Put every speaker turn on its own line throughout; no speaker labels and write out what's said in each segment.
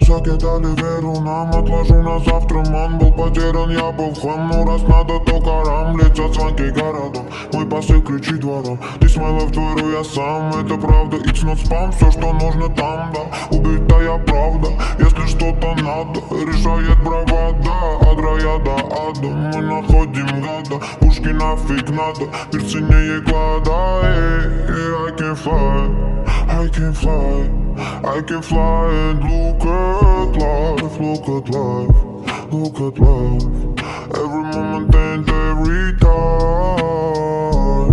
закидали веру нам, отложу на завтра. Ман был потерян, я был в хлам. Ну раз надо, то карам. Летят звонки городом, мой посыл ключи двором. Ты смайлов творю я сам, это правда. It's not spam, все что нужно там, да. Убитая правда, если что-то надо, решает бравада. От рая до ада мы находим гада. Пушки нафиг надо, мир ценнее клада. I can fly, I can fly, I can fly and look at life, look at life, look at life. Every moment and every time,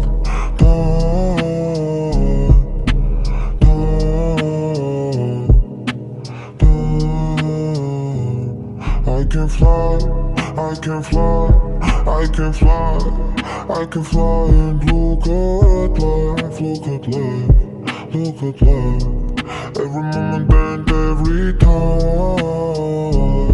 I can fly, I can fly, I can fly, I can fly and look at life, look at life, look at life. Every moment and every time.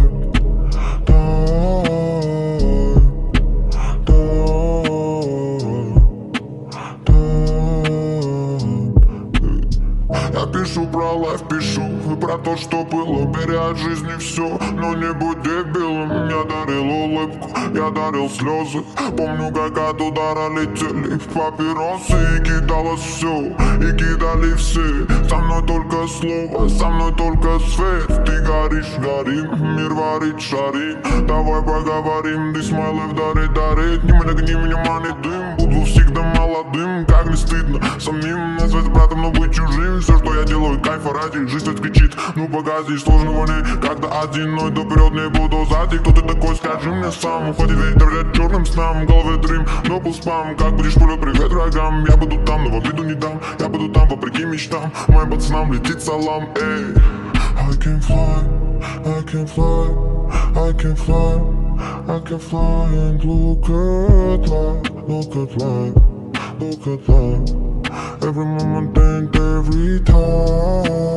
Я пишу про лайф, пишу и про то, что было. Беря от жизни все, но не будь дебилом. Я дарил улыбку, я дарил слезы. Помню, как от удара летели папиросы. И кидалось все, и кидали все. Со мной только слово, со мной только свет. Ты горишь, горим, мир варит, шарим. Давай поговорим, ты смайлов дарит. Не гни меня, мани дым. Буду всегда молодым, как не стыдно самим назвать братом, но быть чужим. Все, что я делаю, кайфа ради, жизнь кричит. Ну погоди, сложного не когда один, но иду вперед, не буду сзади. Кто ты такой, скажи мне сам. Уходи ветер черным снам, в голове дрим, но был спам. Как будешь пулю, привет врагам. Я буду там, но в обиду не дам. Я буду там, вопреки мечтам. Моим пацанам летит салам, эй. I can fly, I can fly, I can fly, I can fly and look at life, look at life, look at life. Every moment and every time.